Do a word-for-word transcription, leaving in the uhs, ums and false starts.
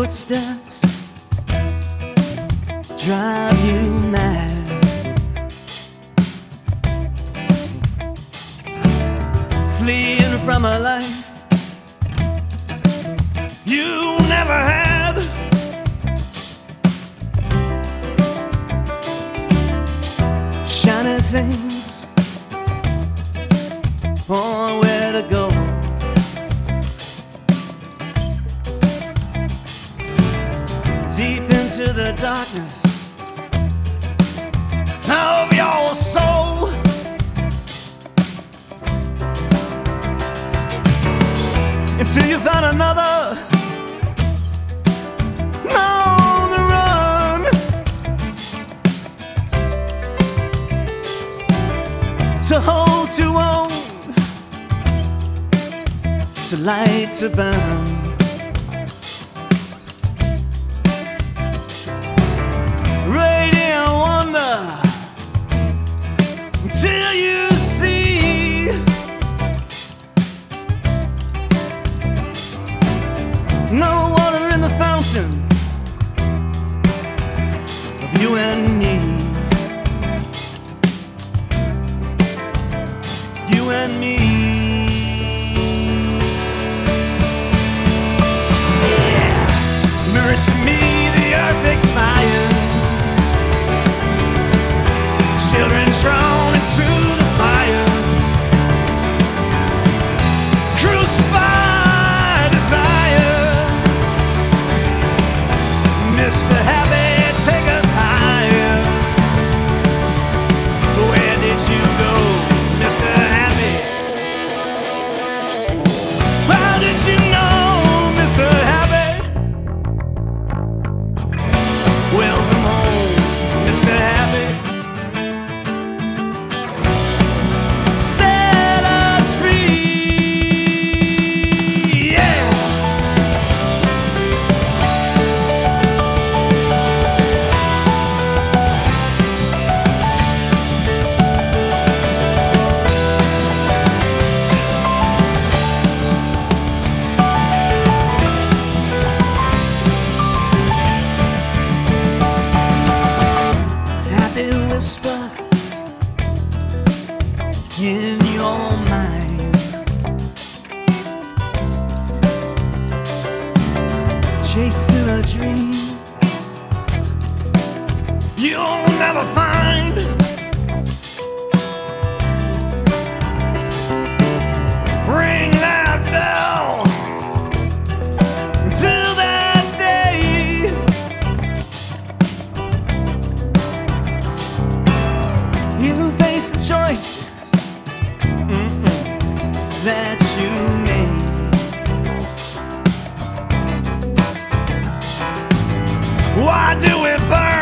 footsteps drive you mad. Fleeing from a life you never had. Shiny things on where to go. Deep into the darkness of your soul, until you found another on the run, to hold, to own, to light, to burn. Radiant wonder till you see no water in the fountain of you and me. You and me. Yeah. Mirrors to me, the earth expires. Children thrown into the fire. Crucified desire. Mister Happy, take us higher. Where did you go, Mister Happy? How did you know, Mister Happy? Welcome home, Mister Happy. Whispers in your mind, chasing a dream you'll never find. Ring that bell till that day. You face the choices mm-mm, that you made. Why do we burn?